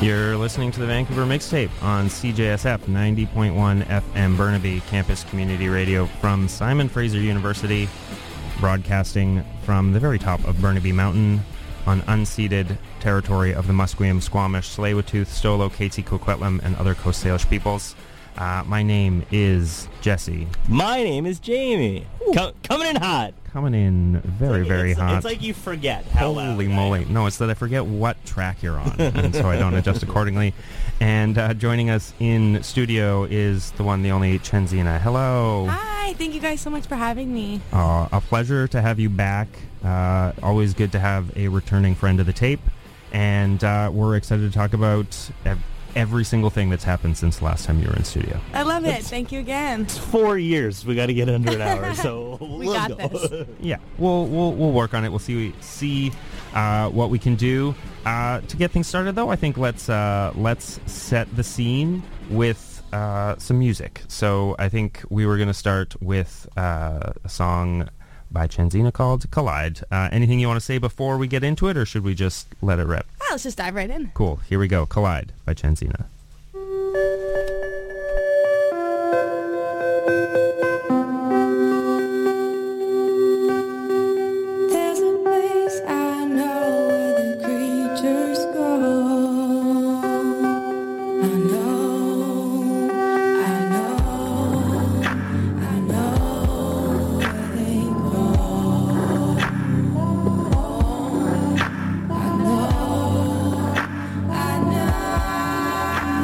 You're listening to the Vancouver Mixtape on CJSF 90.1 FM Burnaby Campus Community Radio from Simon Fraser University, broadcasting from the very top of Burnaby Mountain on unceded territory of the Musqueam, Squamish, Tsleil-Waututh, Stolo, Métis, Coquitlam, and other Coast Salish peoples. My name is Jesse. My name is Jamie. Coming in hot. Coming in very hot. It's like you forget how loud. Holy moly. No, it's that I forget what track you're on, and so I don't adjust accordingly. And joining us in studio is the one, the only Chenzina. Hello. Hi, thank you guys so much for having me. A pleasure to have you back. Always good to have a returning friend of the tape. And we're excited to talk about every single thing that's happened since the last time you were in studio. I love it. Thank you again. It's 4 years. We got to get under an hour, so we got this. Yeah, we'll work on it. We'll see what we can do. To get things started, though, I think let's set the scene with some music. So I think we were going to start with a song by Chenzina called Collide. Anything you want to say before we get into it, or should we just let it rip? Let's just dive right in. Cool. Here we go. Collide by Chenzina. I know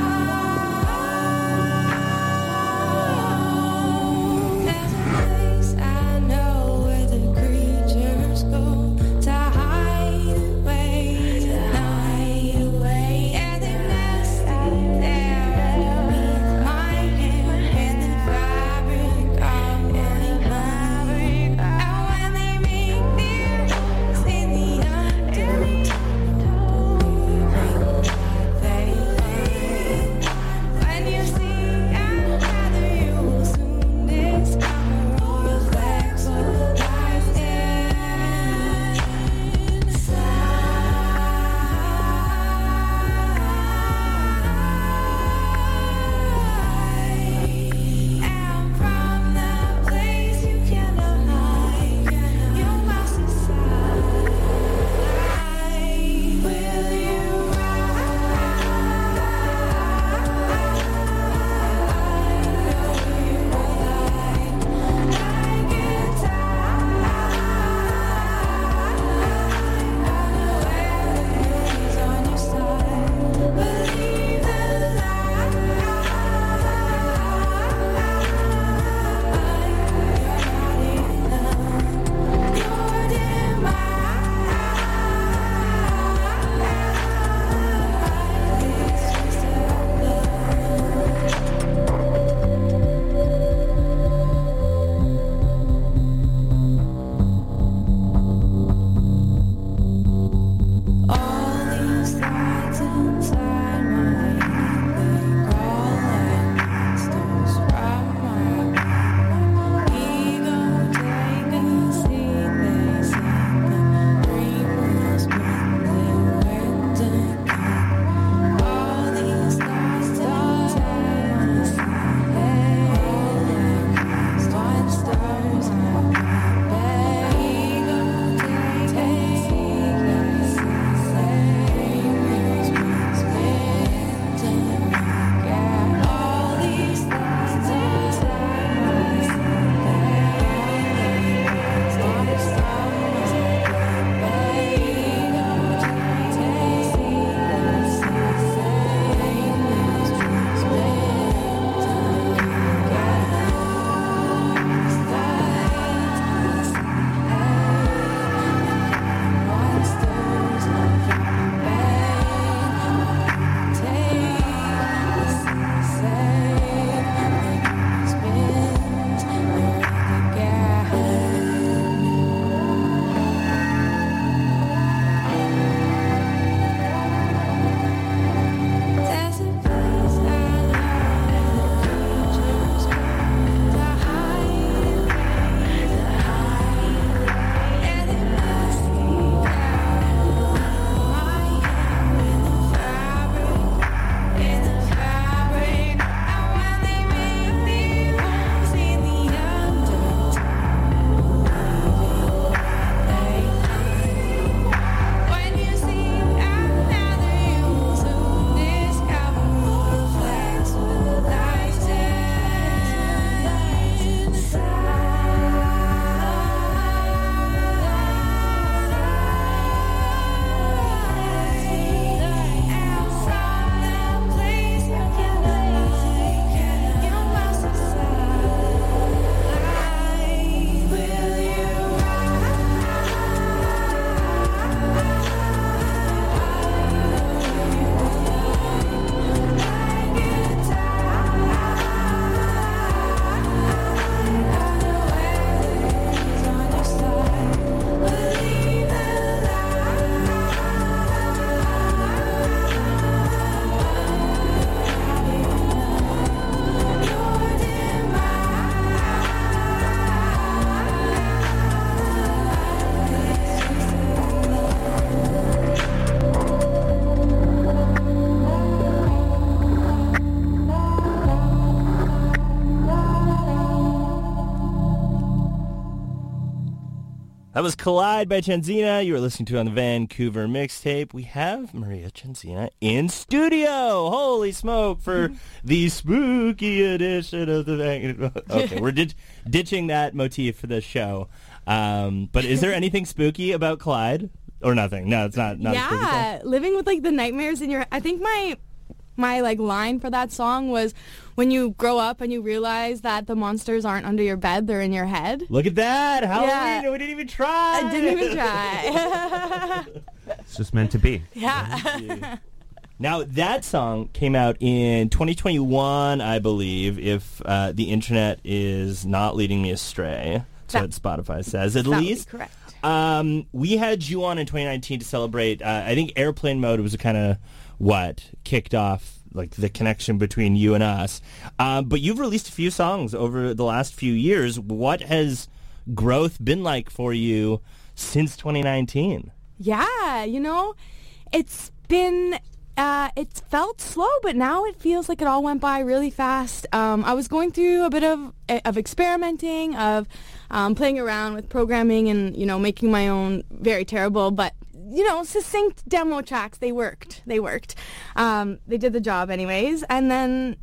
That was Collide by Chenzina. You were listening to it on the Vancouver mixtape. We have Maria Chenzina in studio. Holy smoke for the spooky edition of the Vancouver. Okay, we're ditching that motif for this show. But is there anything spooky about Collide? Or nothing? No, it's not. Not a spooky song. Living with like the nightmares in your. I think my like line for that song was when you grow up and you realize that the monsters aren't under your bed, they're in your head. Look at that. Halloween. Yeah. We didn't even try. I didn't even try. It's just meant to be. Yeah. Now, that song came out in 2021, I believe, if the internet is not leading me astray. That's what Spotify says, at least. That would be correct. We had you on in 2019 to celebrate, I think Airplane Mode was kind of what kicked off like the connection between you and us. But you've released a few songs over the last few years. What has growth been like for you since 2019? Yeah, it's been, it's felt slow, but now it feels like it all went by really fast. I was going through a bit of experimenting, of playing around with programming and, making my own very terrible, but succinct demo tracks. They worked. They did the job anyways. And then,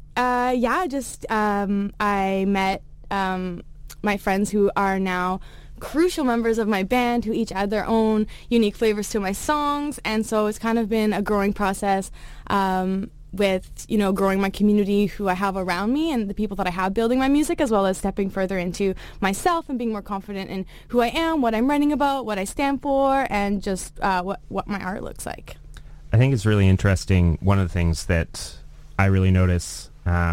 I met my friends who are now crucial members of my band, who each add their own unique flavors to my songs. And so it's kind of been a growing process with, growing my community who I have around me and the people that I have building my music, as well as stepping further into myself and being more confident in who I am, what I'm writing about, what I stand for, and just what my art looks like. I think it's really interesting. One of the things that I really notice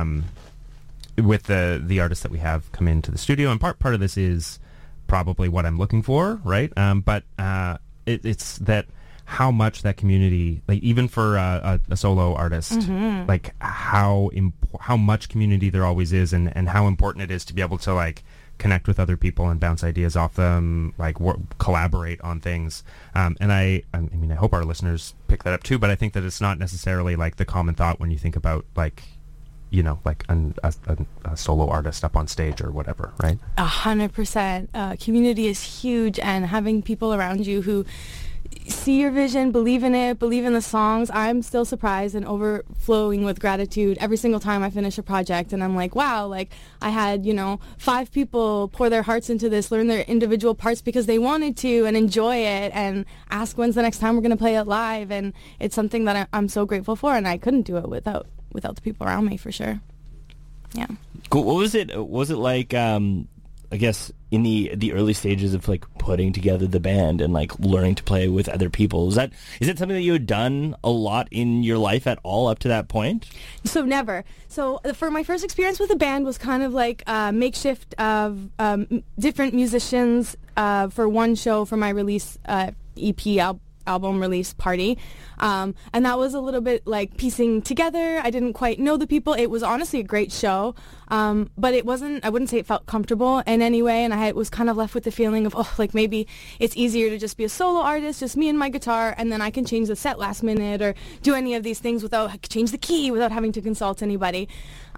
with the artists that we have come into the studio, and part of this is probably what I'm looking for, right? But it's that how much that community, like even for a solo artist, like how much community there always is, and how important it is to be able to like connect with other people and bounce ideas off them, like collaborate on things. And I mean, I hope our listeners pick that up too, but I think that it's not necessarily like the common thought when you think about like, like a solo artist up on stage or whatever, right? 100%. Community is huge, and having people around you who see your vision, believe in it, believe in the songs. I'm still surprised and overflowing with gratitude every single time I finish a project, and I'm like, wow, like I had 5 people pour their hearts into this, learn their individual parts because they wanted to and enjoy it, and ask when's the next time we're going to play it live. And it's something that I'm so grateful for, and I couldn't do it without the people around me, for sure. Yeah. Cool. What was it like, I guess, in the early stages of like putting together the band and like learning to play with other people? Is it something that you had done a lot in your life at all up to that point? So never. So for my first experience with the band was kind of like a makeshift of different musicians for one show for my release EP album release party, and that was a little bit like piecing together. I didn't quite know the people. It was honestly a great show, but it wasn't, I wouldn't say it felt comfortable in any way, and I was kind of left with the feeling of, like maybe it's easier to just be a solo artist, just me and my guitar, and then I can change the set last minute or do any of these things without, change the key without having to consult anybody.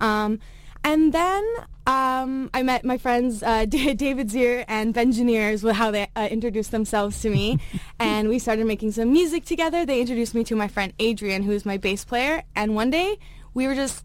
And then I met my friends David Zier and Bengineers, with how they introduced themselves to me, and we started making some music together. They introduced me to my friend Adrian, who is my bass player, and one day we were just,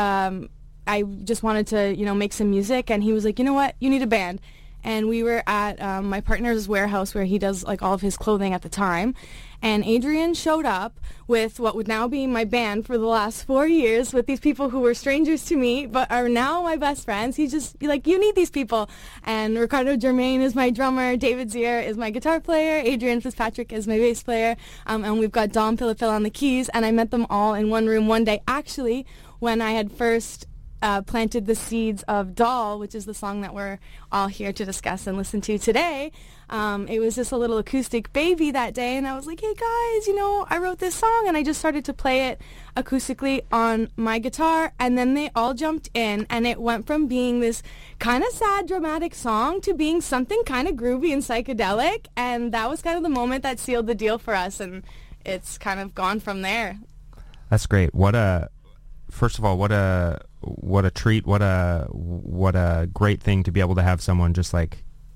I just wanted to, make some music, and he was like, you know what, you need a band. And we were at my partner's warehouse where he does like all of his clothing at the time. And Adrian showed up with what would now be my band for the last 4 years, with these people who were strangers to me but are now my best friends. He's just like, you need these people. And Ricardo Germain is my drummer, David Zier is my guitar player, Adrian Fitzpatrick is my bass player, and we've got Dom Pilipil on the keys. And I met them all in one room one day, actually, when I had first planted the seeds of Doll, which is the song that we're all here to discuss and listen to today. It was just a little acoustic baby that day, and I was like, hey guys, I wrote this song, and I just started to play it acoustically on my guitar, and then they all jumped in, and it went from being this kind of sad, dramatic song to being something kind of groovy and psychedelic, and that was kind of the moment that sealed the deal for us, and it's kind of gone from there. That's great. First of all, what a treat, what a great thing to be able to have someone just like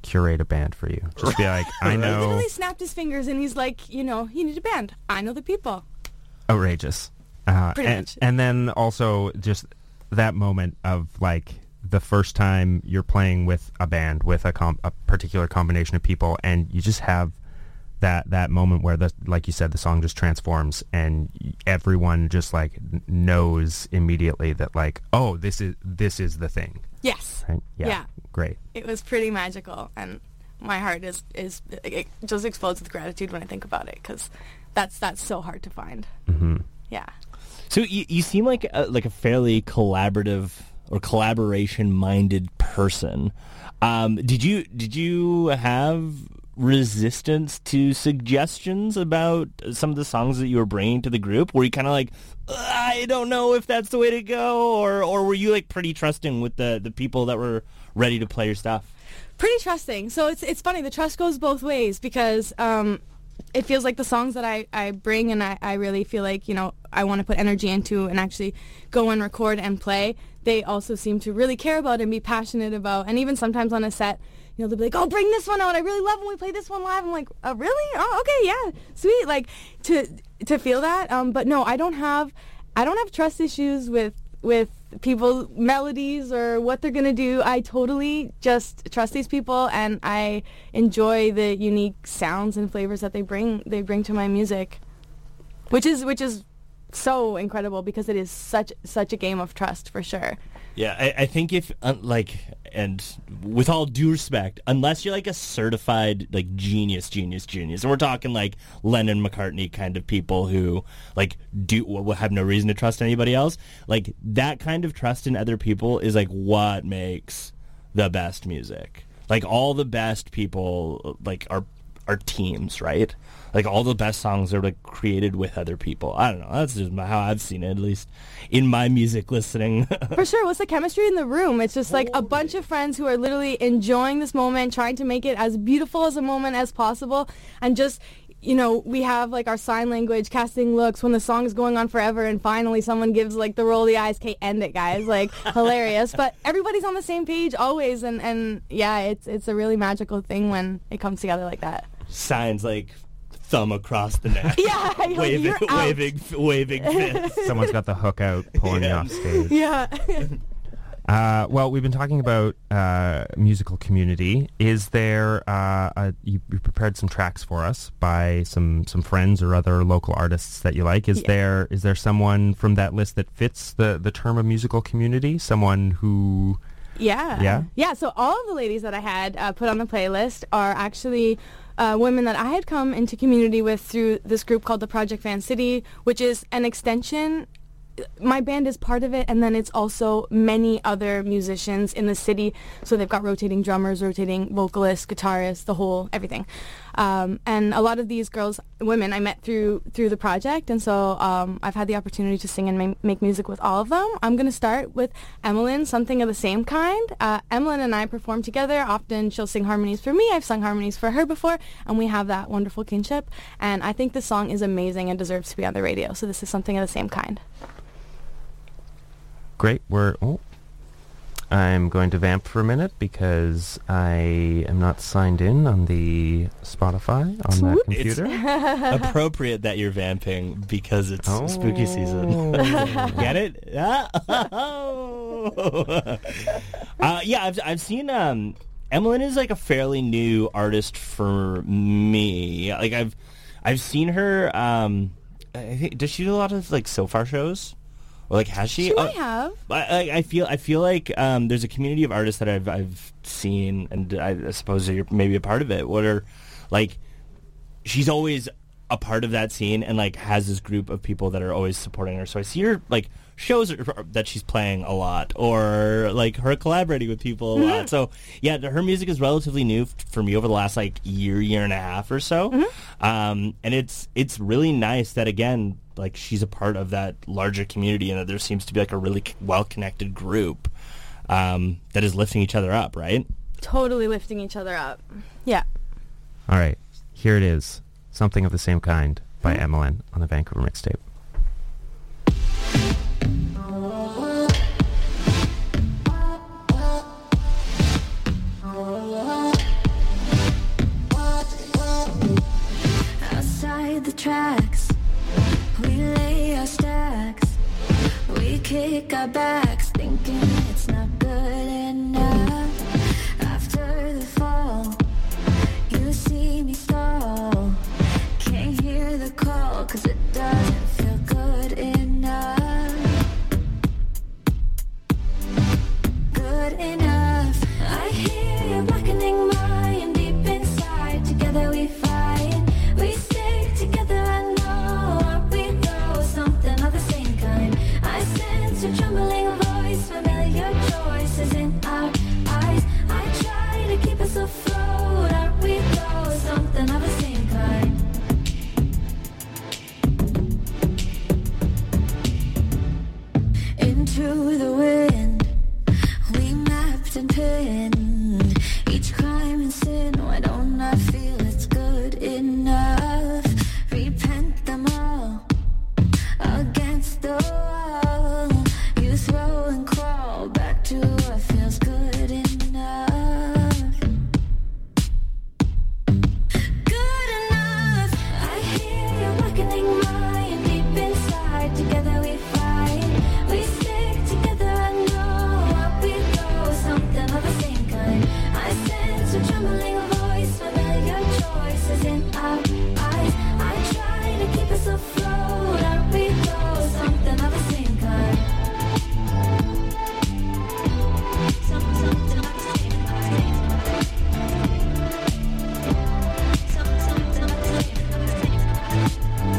curate a band for you? Just be like, I He know. literally snapped his fingers and he's like, you need a band. I know the people. Outrageous. Pretty much. And then also just that moment of like the first time you're playing with a band with a particular combination of people, and you just have that moment where like you said, the song just transforms and everyone just like knows immediately that like, oh, this is the thing. Yes. Right? Yeah. Great. It was pretty magical, and my heart is it just explodes with gratitude when I think about it, because that's so hard to find. Mm-hmm. Yeah. So you seem like a fairly collaborative or collaboration-minded person. Did you have resistance to suggestions about some of the songs that you were bringing to the group? Were you kind of like, I don't know if that's the way to go, or were you like pretty trusting with the people that were ready to play your stuff? Pretty trusting. So it's funny. The trust goes both ways, because it feels like the songs that I bring and I really feel like, I want to put energy into and actually go and record and play, they also seem to really care about and be passionate about. And even sometimes on a set, they'll be like, oh, bring this one out. I really love when we play this one live. I'm like, oh, really? Oh, okay, yeah, sweet. Like, to feel that. But no, I don't have trust issues with people's melodies or what they're going to do. I totally just trust these people, and I enjoy the unique sounds and flavors that they bring to my music, which is so incredible, because it is such a game of trust, for sure. Yeah, I think if, and with all due respect, unless you're like a certified like genius, and we're talking like Lennon, McCartney kind of people who like will have no reason to trust anybody else, like that kind of trust in other people is like what makes the best music. Like all the best people like are teams, right? Like all the best songs are like created with other people. I don't know. That's just how I've seen it, at least in my music listening. For sure. What's the chemistry in the room? It's just like a bunch of friends who are literally enjoying this moment, trying to make it as beautiful as a moment as possible. And just, we have like our sign language, casting looks when the song is going on forever, and finally someone gives like the roll of the eyes, okay, end it, guys. Like, hilarious. But everybody's on the same page always. And yeah, it's a really magical thing when it comes together like that. Signs like thumb across the neck. Yeah, waving fist. Someone's got the hook out, pulling you off stage. Yeah. Well, we've been talking about musical community. Is there you prepared some tracks for us by some friends or other local artists that you like? Is there someone from that list that fits the term of musical community? Someone who Yeah. So all of the ladies that I had put on the playlist are actually women that I had come into community with through this group called the Project Van City, which is an extension. My band is part of it, and then it's also many other musicians in the city. So they've got rotating drummers, rotating vocalists, guitarists, everything. And a lot of these women I met through the project, and so I've had the opportunity to sing and make music with all of them. I'm going to start with Emmeline, Something of the Same Kind. Emmeline and I perform together. Often she'll sing harmonies for me. I've sung harmonies for her before, and we have that wonderful kinship. And I think this song is amazing and deserves to be on the radio. So this is Something of the Same Kind. Great. I'm going to vamp for a minute because I am not signed in on the Spotify on that computer. It's appropriate that you're vamping because it's spooky season. Get it? Yeah, I've seen Emmeline is like a fairly new artist for me. Like I've seen her. I think, does she do a lot of like SoFar shows? Or like has she? She might have. I feel like there's a community of artists that I've seen, and I suppose you're maybe a part of it. What are like? She's always a part of that scene, and like has this group of people that are always supporting her. So I see her like shows that she's playing a lot, or like her collaborating with people a lot. So yeah, her music is relatively new for me over the last like year and a half or so. And it's really nice that again, like she's a part of that larger community, and that there seems to be like a really well-connected group that is lifting each other up, right? Totally lifting each other up. Yeah. All right, here it is. Something of the Same Kind by Emmeline on the Vancouver Mixtape. break our backs, thinking it's not good enough. After the fall, you see me stall. Can't hear the call, 'cause it doesn't feel good enough. Good enough. I hear your blackening mind deep inside. Together we fight, we stick together. I know, aren't we though? Something of the same kind. I sense your trembling voice, familiar choices in our eyes. I try to keep us afloat, aren't we though? Something of the same kind. Into the wind, we mapped and pinned each crime and sin. Why don't I feel it's good enough? Repent them all against the wall. You throw and crawl back to what feels good enough. Good enough. I hear your blackening mind deep inside. Together we fight, we stick together. I know, aren't we though? Something of the same kind. I sense a trembling voice, familiar choices in our eyes. I try to keep us afloat, aren't we though? Something of the same kind. Something of the same kind. Something of the same kind. Something of the same kind.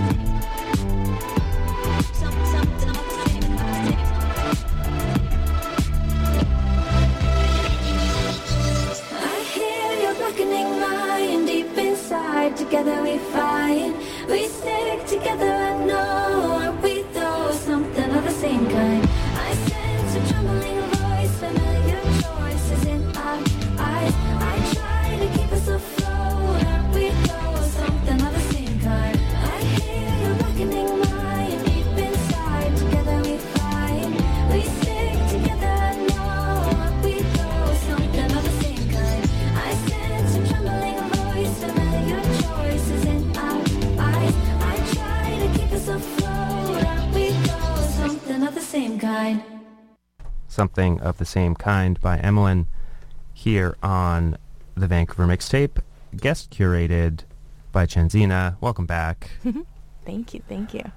I hear your blackening mind deep inside. Together we fight, we stick together. I know, aren't we though? Something of the same kind. I sense a trembling voice, familiar choices in our eyes. I try to keep us afloat, aren't we though? Something of the same kind. I hear your blackening mind deep inside. Together we fight, we stick together. I know, aren't we though? Something of the same kind. I sense a trembling voice, familiar choices in our eyes. I try to keep us afloat, aren't we though? Something of the same kind. Something of the Same Kind by Emmeline here on the Vancouver Mixtape, guest curated by Chenzina. Welcome back. Thank you.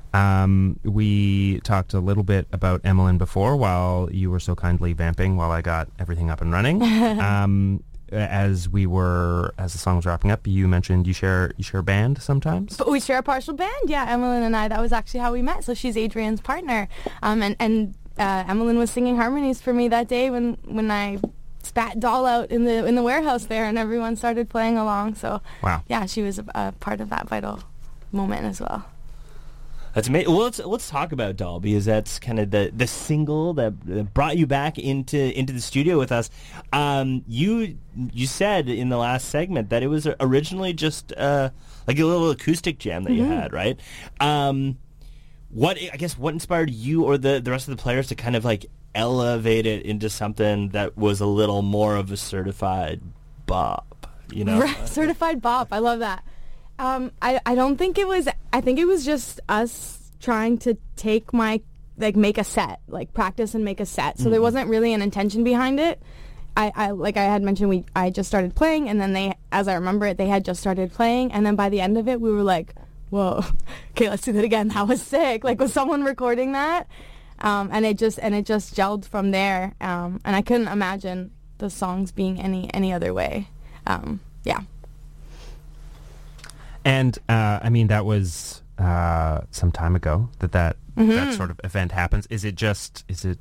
We talked a little bit about Emmeline before while you were so kindly vamping while I got everything up and running. As the song was wrapping up, you mentioned you share a band sometimes. But we share a partial band, yeah. Emmeline and I. That was actually how we met. So she's Adrian's partner, and Emmeline was singing harmonies for me that day when I spat doll out in the warehouse there, and everyone started playing along. So wow, yeah, she was a part of that vital moment as well. That's amazing. Well, let's talk about Doll, because that's kind of the single that brought you back into the studio with us. You said in the last segment that it was originally just like a little acoustic jam that you had, right? What inspired you or the rest of the players to kind of like elevate it into something that was a little more of a certified bop, you know? Right, certified bop. I love that. I don't think it was. I think it was just us trying to make a set, like practice and make a set. So there wasn't really an intention behind it. I like I had mentioned, I just started playing, and then they, as I remember it, they had just started playing, and then by the end of it, we were like, whoa, okay, let's do that again. That was sick. Like, was someone recording that? And it just gelled from there. And I couldn't imagine the songs being any other way. Yeah. And I mean, that was some time ago that sort of event happens. Is it just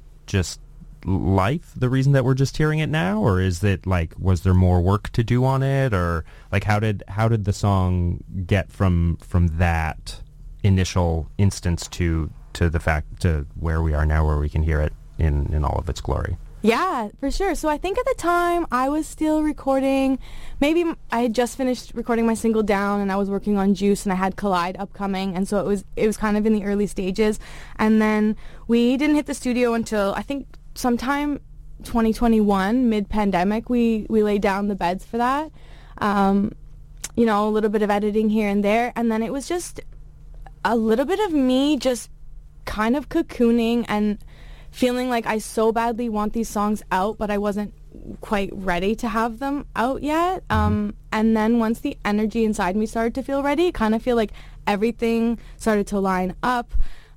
life, the reason that we're just hearing it now, or is it like, was there more work to do on it, or like how did the song get from that initial instance to the fact to where we are now, where we can hear it in all of its glory? Yeah, for sure. So I think at the time I was still recording. Maybe I had just finished recording my single Down, and I was working on Juice, and I had Collide upcoming, and so it was kind of in the early stages. And then we didn't hit the studio until I think sometime 2021, mid-pandemic. We laid down the beds for that. You know, a little bit of editing here and there, and then it was just a little bit of me just kind of cocooning and feeling like I so badly want these songs out, but I wasn't quite ready to have them out yet. And then once the energy inside me started to feel ready, kind of feel like everything started to line up.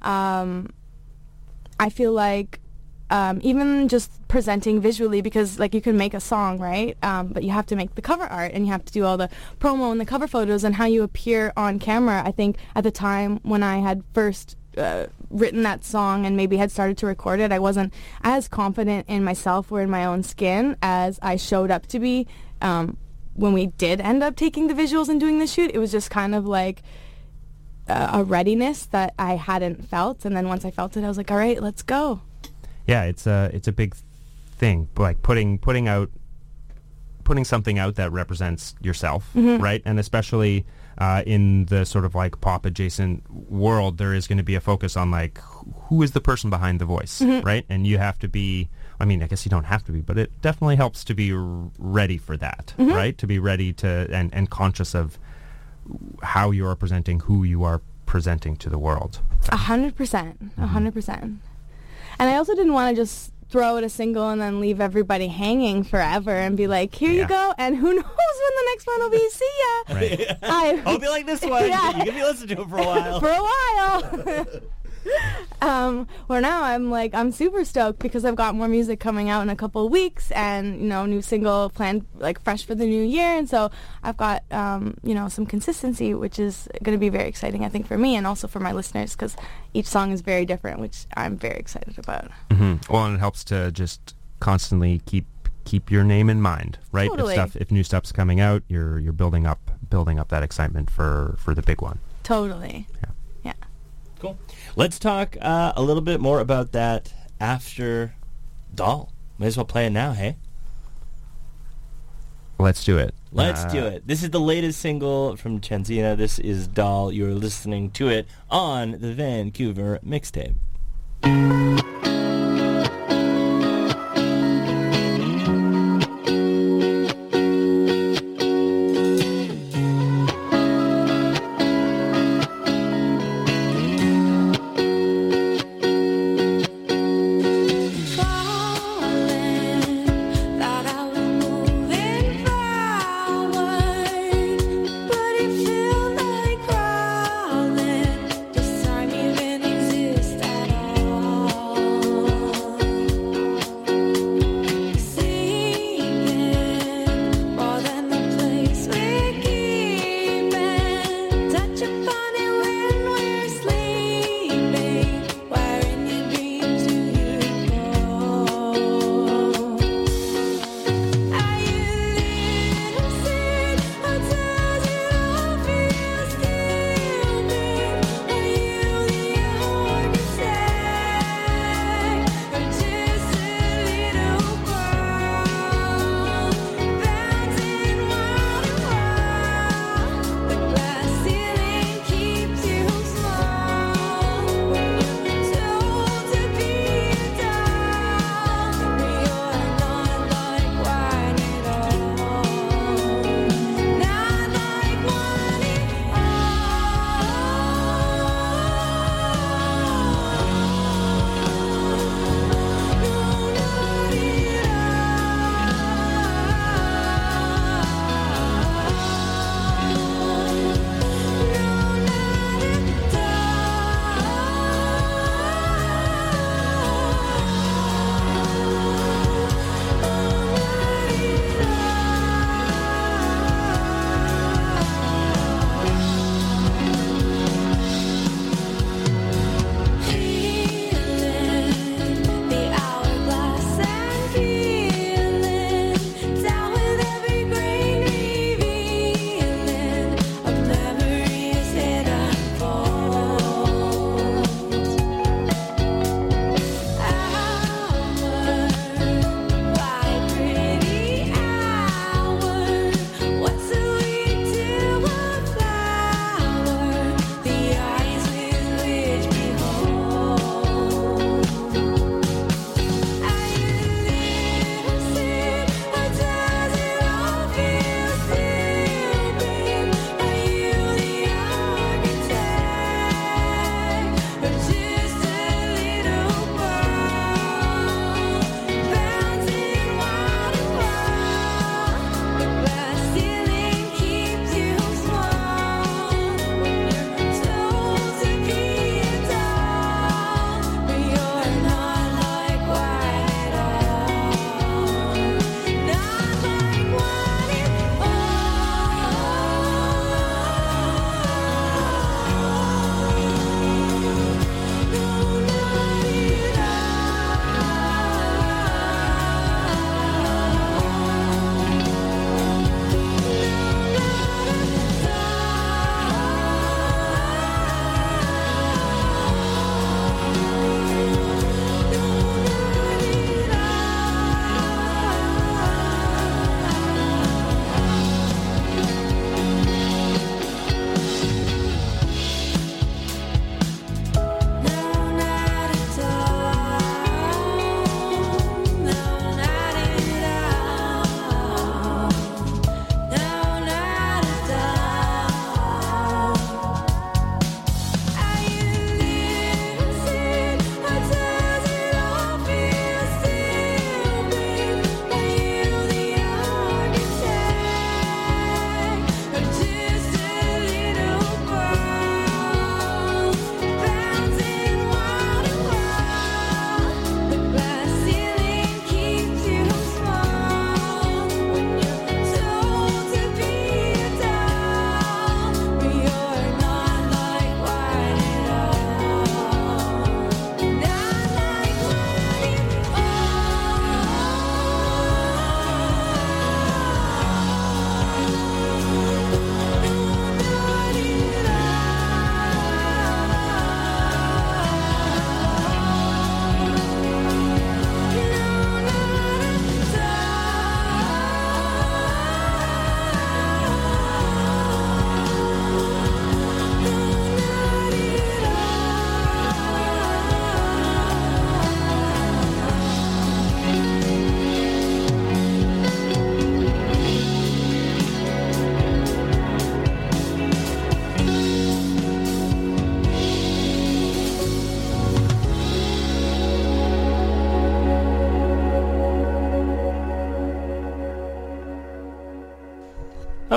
I feel like even just presenting visually, because like you can make a song, right? But you have to make the cover art and you have to do all the promo and the cover photos and how you appear on camera. I think at the time when I had first written that song and maybe had started to record it, I wasn't as confident in myself or in my own skin as I showed up to be when we did end up taking the visuals and doing the shoot. It was just kind of like a readiness that I hadn't felt, and then once I felt it, I was like, all right, let's go. Yeah, it's a big thing, like putting something out that represents yourself, right? And especially in the sort of like pop adjacent world, there is going to be a focus on like who is the person behind the voice, right? And you have to be, I mean, I guess you don't have to be, but it definitely helps to be ready for that, right? To be ready to and conscious of how you are presenting, who you are presenting to the world. 100%, 100%. And I also didn't want to just throw out a single and then leave everybody hanging forever and be like, here you go, and who knows when the next one will be. See ya. Right. I'll be like this one. You can be listening to it for a while. For a while. Where now I'm super stoked because I've got more music coming out in a couple of weeks, and new single planned like fresh for the new year, and so I've got some consistency, which is going to be very exciting, I think, for me and also for my listeners, because each song is very different, which I'm very excited about. Well, and it helps to just constantly keep your name in mind, right? Totally. If new stuff's coming out, you're building up that excitement for the big one. Totally. Yeah. Cool. Let's talk a little bit more about that after Doll. May as well play it now, hey? Let's do it. Let's do it. This is the latest single from Chenzina. This is Doll. You're listening to it on the Vancouver Mixtape.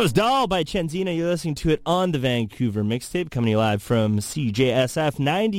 was Doll by Chenzina. You're listening to it on the Vancouver Mixtape, coming to you live from CJSF 90.